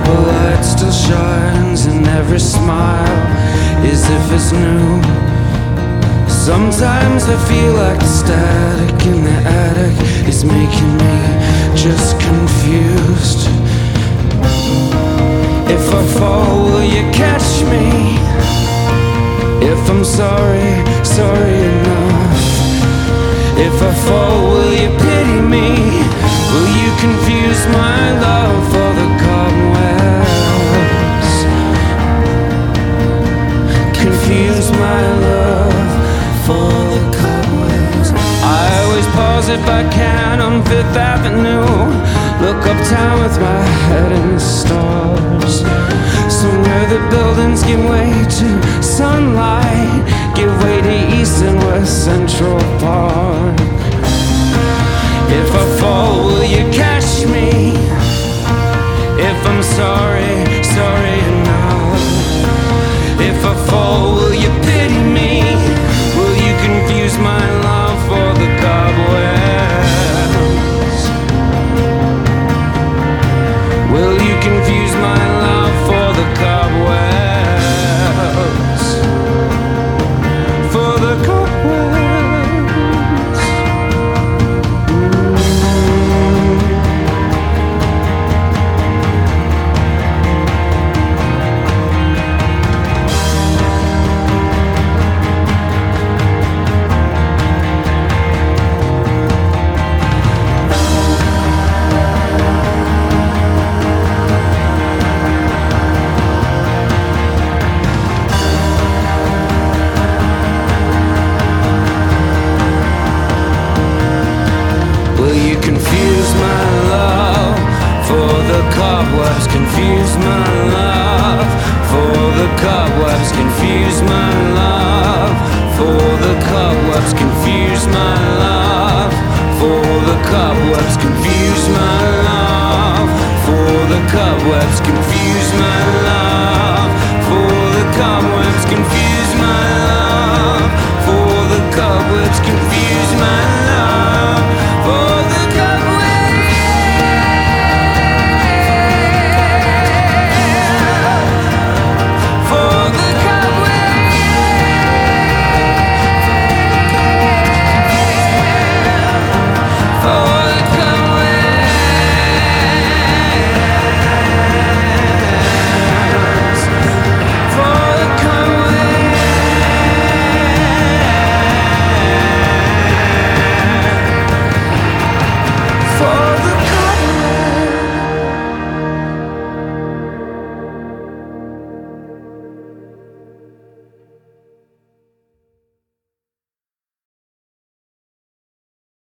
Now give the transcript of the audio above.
The light still shines and every smile is if it's new. Sometimes I feel like the static in the attic is making me just confused. If I fall, will you catch me? If I'm sorry, sorry enough. If I fall, will you pity me? Will you confuse my love for the cobwebs? Confuse my love for the cobwebs. I always pause if I can on Fifth Avenue. Look uptown with my head in the stars. Somewhere the buildings give way to sunlight, give way to East and West Central Park. If I fall, will you catch me? If I'm sorry, sorry enough. If I fall, will you pity me? Will you confuse my love for the cobwebs? Will you confuse my love for the cobwebs? For the cobwebs. Confuse my love for the cobwebs. Confuse my love for the cobwebs. Confuse my love for the cobwebs. Confuse my love for the cobwebs. Confuse my love for the cobwebs. Confuse my